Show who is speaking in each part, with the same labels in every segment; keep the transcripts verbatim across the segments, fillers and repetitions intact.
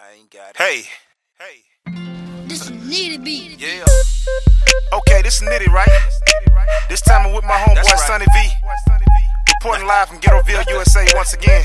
Speaker 1: I ain't got it. Hey, hey.
Speaker 2: This is Nitty beat.
Speaker 1: Yeah. Okay, this is Nitty, right? This time I'm with my homeboy right. Sonny V. Reporting live from Ghettoville, U S A once again.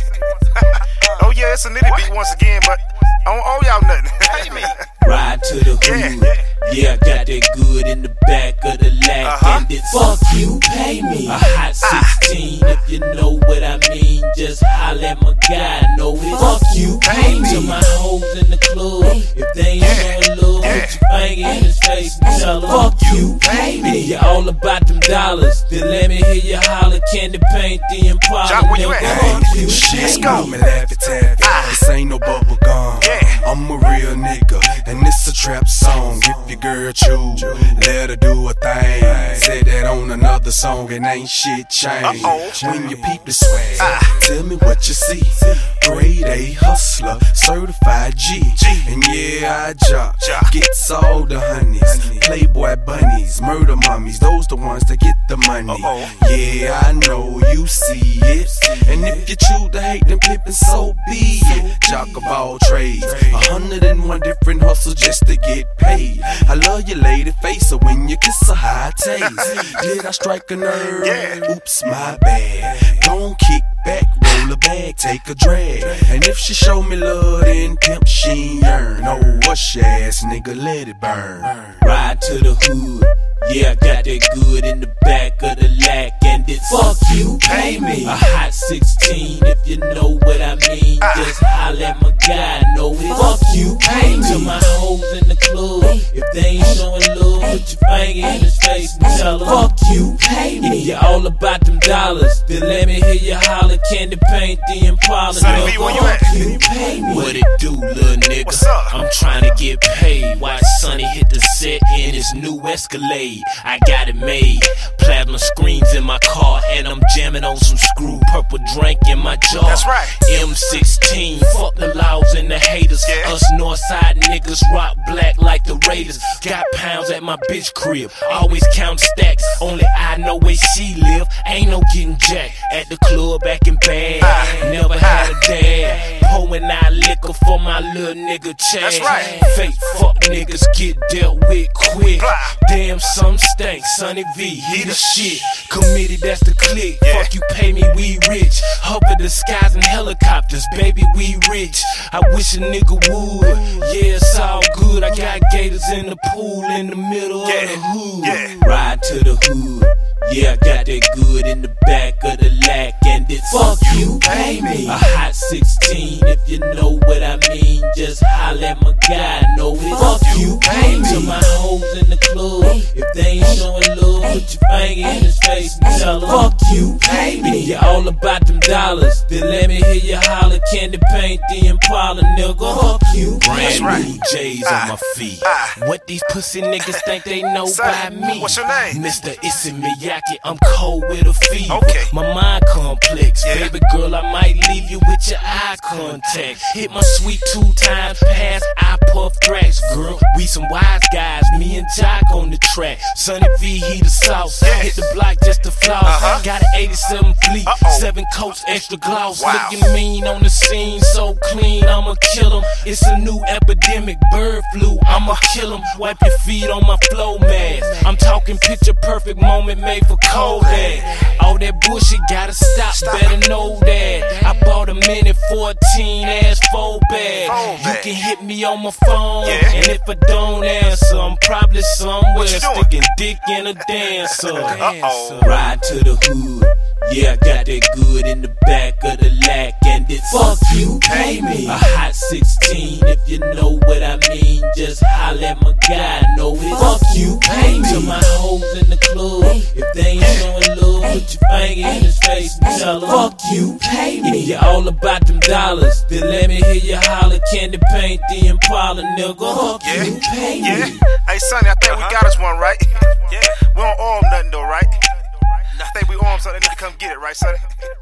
Speaker 1: Oh yeah, it's a Nitty beat once again, but I don't owe y'all nothing. Pay me.
Speaker 3: Ride to the hood. Yeah. Yeah, I got that good in the back of the lag.
Speaker 1: Uh-huh.
Speaker 3: And it's fuck you, pay me. A hot sixteen, ah. If you know what I mean, just holla at my guy. Know it. Fuck you, pay me. To my hoes in the club, if they ain't yeah. showing love, yeah. put your finger in his face and tell them, fuck you, pay me. If you're all about them dollars, then let me hear you holler. Candy paint the Impala.
Speaker 1: Jock, where you at?
Speaker 3: Fuck you,
Speaker 1: Let's go.
Speaker 4: Me laugh it, tap. Ah. This ain't no bubble gum.
Speaker 1: Yeah.
Speaker 4: I'm a real nigga, and it's a trap song. If your girl choose, let her do a thing. Said that on another song, and ain't shit changed.
Speaker 1: Uh-oh.
Speaker 4: When you peep the swag,
Speaker 1: ah.
Speaker 4: tell me what you see. Grade A hustler, certified G. And yeah, I jock, gets all the honeys. Playboy bunnies, murder mummies, those the ones that get the money.
Speaker 1: Uh-oh.
Speaker 4: Yeah, I know you see it. And if you choose to hate them pimpin', so be it. Jock of all trades, a hundred and one different hustles just to get paid. I love your lady face, so when you kiss a high taste. Did I strike a nerve?
Speaker 1: Yeah.
Speaker 4: Oops, my bad. Don't kick back, roll a bag, take a drag. And if she show me love, then pimp, she ain't yearn. Oh, what's your ass, nigga, let it burn.
Speaker 3: Ride to the hood. Yeah, I got that good in the back of the lack. And it's fuck you, pay me. A hot sixteen, if you know what I mean.
Speaker 1: Ah.
Speaker 3: Just holla at my guy, know it. Fuck you, pay me. To my hoes in the club, if they ain't showing love, put your finger in his face and tell them, fuck you, pay me. If you're all about them dollars, then let me hear you holler. Candy paint the Impala.
Speaker 1: Sonny V, where you at?
Speaker 3: You pay me. What it do, little nigga?
Speaker 1: What's up?
Speaker 3: I'm trying to get paid. Watch Sonny hit the set in his new Escalade. I got it made. Plasma screens in my car, and I'm jamming on some screw. Purple drink in my jaw.
Speaker 1: That's right.
Speaker 3: M sixteen, fuck the laws and the haters.
Speaker 1: Yeah.
Speaker 3: Us Northside niggas rock black like the Raiders. Got pounds at my bitch crib, always count stacks. Only I know where she live. Ain't no getting jack at the club acting bad.
Speaker 1: Ah.
Speaker 3: Never had a dad. Pouring out liquor for my little nigga Chad.
Speaker 1: That's right.
Speaker 3: Fake fuck niggas get dealt with quick.
Speaker 1: Blah.
Speaker 3: Damn, some stank. Sonny V, he the shit. Committee, that's the clique.
Speaker 1: Yeah.
Speaker 3: Fuck you, pay me, we rich. Hover the skies in helicopters, baby, we rich. I wish a nigga would. Yeah, it's all good. I got gators in the pool in the middle
Speaker 1: Yeah.
Speaker 3: of the hood.
Speaker 1: Yeah.
Speaker 3: Ride to the hood. Yeah, I got that good in the back of the lack. And it's fuck you, pay me. A hot sixteen, if you know what I mean. Just holla at my guy, know it. Fuck you, pay me. To my hoes in the club, if they ain't showing love, put your finger in his face and tell them, fuck you, pay me. If you're all about them dollars, then let me hear you holler. Candy paint the Impala, nigga. Fuck you,
Speaker 1: That's
Speaker 3: brand
Speaker 1: right.
Speaker 3: new J's
Speaker 1: Ah.
Speaker 3: on my feet.
Speaker 1: Ah.
Speaker 3: What these pussy niggas think they know
Speaker 1: Son,
Speaker 3: by me?
Speaker 1: what's your name?
Speaker 3: Mister Issey Miyake, I'm cold with a fever.
Speaker 1: Okay.
Speaker 3: My mind complex,
Speaker 1: Yeah.
Speaker 3: baby girl, I might leave you with your eye contact. Hit my sweet two times past, I puff tracks, girl. We some wise guys, me and Jock on the track. Sonny V, he the sauce.
Speaker 1: Yes.
Speaker 3: Hit the block just to floss.
Speaker 1: Uh-huh.
Speaker 3: Got an eighty-seven fleet,
Speaker 1: Uh-oh.
Speaker 3: seven coats, extra gloss.
Speaker 1: Wow.
Speaker 3: Looking mean on the scene, so clean, I'ma kill him. It's a new epidemic, bird flu, I'ma kill him. Wipe your feet on my flow mask. I'm talking picture perfect moment made for Kodak. All that bullshit gotta stop,
Speaker 1: Stop.
Speaker 3: better know that. I bought a minute fourteen ass four bag.
Speaker 1: Four
Speaker 3: You
Speaker 1: bag.
Speaker 3: can hit me on my phone,
Speaker 1: Yeah.
Speaker 3: and if I don't answer, I'm probably somewhere
Speaker 1: What you doing?
Speaker 3: sticking dick in a dancer.
Speaker 1: Uh-oh.
Speaker 3: Ride to the hood. Yeah, I got that good in the back of the lack. And it's fuck you, pay me. A hot sixteen, if you know what I mean. Just holla at my guy, know it. Fuck you, pay me. To my hoes in the club, if they ain't showing love, put your finger in his face and tell them, fuck you, pay me. If you're all about them dollars, then let me hear you holler. Candy paint the Impala, nigga. Fuck
Speaker 1: Yeah.
Speaker 3: you, pay me.
Speaker 1: Yeah. Hey, Sonny, I think we got us one, right? Yeah. We don't owe him nothing, though, right? I think we owe him something. They need to come get it, right, Sonny?